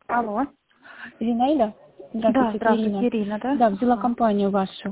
Алло. Зинаида? Да, Здравствуйте, это здравствуйте, Ирина. Ирина, да? Да, взяла компанию вашу.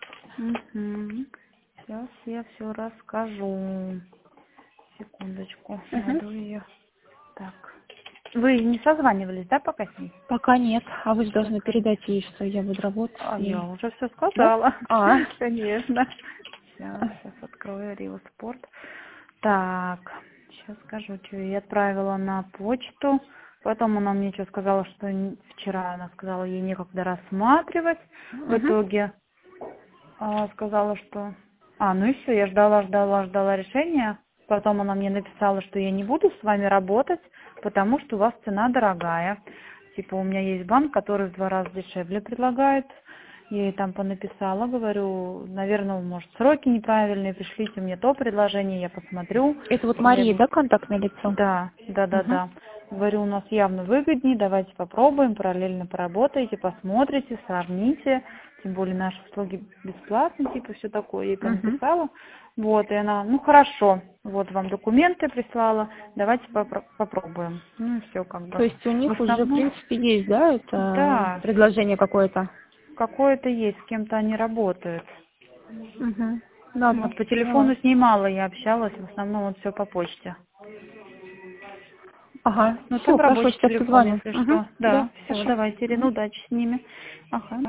Сейчас я все расскажу. Секундочку, Мгм. найду ее. Так. Вы не созванивались, да, пока с ней? Пока нет. А вы же Сейчас должны скажу. передать ей, что я буду работать А с я ней. уже все Да? сказала. А. Конечно. Сейчас открою Рио Спорт. Так, сейчас скажу, что я отправила на почту. Потом она мне что сказала, что вчера она сказала, ей некогда рассматривать. В Мгм. итоге сказала, что... ну и все, я ждала решения. Потом она мне написала, что я не буду с вами работать, потому что у вас цена дорогая. Типа у меня есть банк, который в 2 раза дешевле предлагает. Я ей там понаписала, говорю, наверное, может, сроки неправильные, пришлите мне то предложение, я посмотрю. Это вот Я Мария, его... да, контактное лицо? Да. Угу. Говорю, у нас явно выгоднее, давайте попробуем, параллельно поработаете, посмотрите, сравните. Тем более наши услуги бесплатные, типа все такое, я ей Угу. понаписала. Вот, и она, хорошо, вот вам документы прислала, давайте попробуем. Ну и все как бы. То есть у В них уже, в основном, принципе, есть, да, это да, предложение какое-то? какое-то есть, с кем-то они работают. Угу. Ладно, Вот по поняла. телефону с ней мало я общалась, в основном вот все по почте. Ага. Ну, Все, там хорошо, рабочий сейчас телефон, позвоню. если Угу. что. Да, Да, все, хорошо. давайте, Ирина, Угу. удачи с ними. Ага.